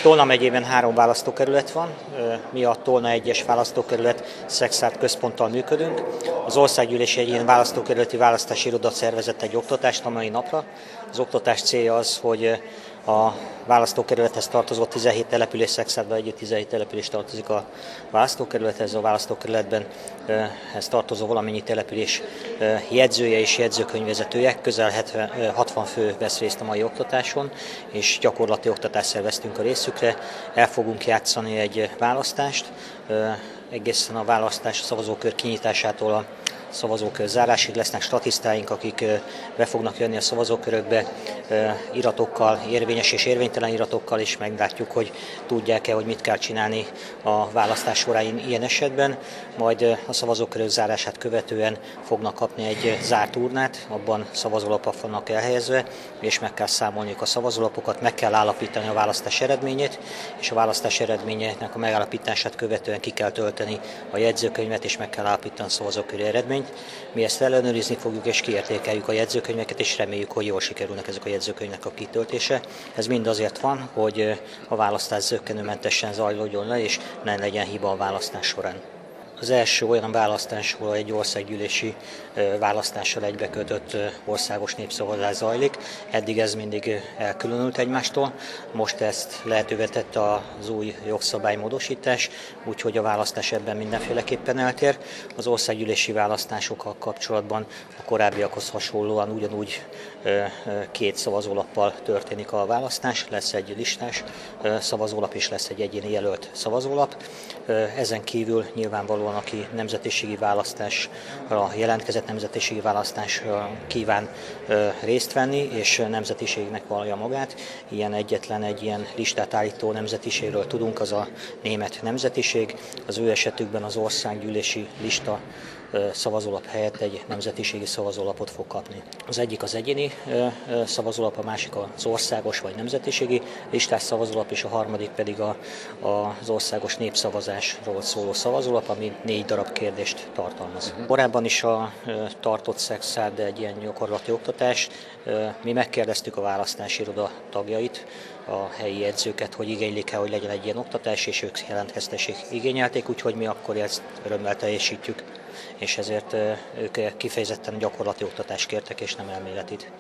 Tolna megyében 3 választókerület van, mi a Tolna 1-es választókerület Szekszárd központtal működünk. Az országgyűlés egy ilyen választókerületi választási iroda szervezett egy oktatást a mai napra. Az oktatás célja az, hogy a választókerülethez tartozó 17 település, Szekszárdban együtt 17 település tartozik a választókerülethez. A választókerületben ez tartozó valamennyi település jegyzője és jegyzőkönyvvezetője, közel 60 fő vesz részt a mai oktatáson, és gyakorlati oktatást szerveztünk a részükre. El fogunk játszani egy választást, egészen a választás a szavazókör kinyitásától a szavazókör zárásig lesznek statisztáink, akik be fognak jönni a szavazókörökbe iratokkal, érvényes és érvénytelen iratokkal, és meglátjuk, hogy tudják-e, hogy mit kell csinálni a választás során ilyen esetben. Majd a szavazókörök zárását követően fognak kapni egy zárt urnát, abban szavazólapok vannak elhelyezve, és meg kell számolniuk a szavazólapokat, meg kell állapítani a választás eredményét, és a választás eredményének a megállapítását követően ki kell tölteni a jegyzőkönyvet, és meg kell állapítani a szavazóköri eredményt. Mi ezt ellenőrizni fogjuk és kiértékeljük a jegyzőkönyveket, és reméljük, hogy jól sikerülnek ezek a jegyzőkönyvnek a kitöltése. Ez mind azért van, hogy a választás zökkenőmentesen zajlódjon le, és ne legyen hiba a választás során. Az első olyan választás, ahol egy országgyűlési választással egybekötött országos népszavazás zajlik. Eddig ez mindig elkülönült egymástól. Most ezt lehetővé tette az új jogszabálymódosítás, úgyhogy a választás ebben mindenféleképpen eltér. Az országgyűlési választásokkal kapcsolatban a korábbiakhoz hasonlóan ugyanúgy 2 szavazólappal történik a választás. Lesz egy listás szavazólap és lesz egy egyéni jelölt szavazólap. Ezen kívül nyilvánvalóan, aki nemzetiségi választásra jelentkezett, nemzetiségi választásra kíván részt venni, és nemzetiségnek vallja magát, egyetlen egy ilyen listát állító nemzetiségről tudunk, az a német nemzetiség. Az ő esetükben az országgyűlési lista szavazólap helyett egy nemzetiségi szavazólapot fog kapni. Az egyik az egyéni szavazólap, a másik az országos vagy nemzetiségi listás szavazólap, és a harmadik pedig az országos népszavazásról szóló szavazólap, ami 4 darab kérdést tartalmaz. Korábban is tartott Szekszárd egy ilyen gyakorlati oktatást. Mi megkérdeztük a választási iroda tagjait, a helyi jegyzőket, hogy igénylik-e, hogy legyen egy ilyen oktatás, és ők jelentkeztessék, igényelték, úgyhogy mi akkor ezt örömmel teljesítjük, és ezért ők kifejezetten gyakorlati oktatást kértek, és nem elméletit.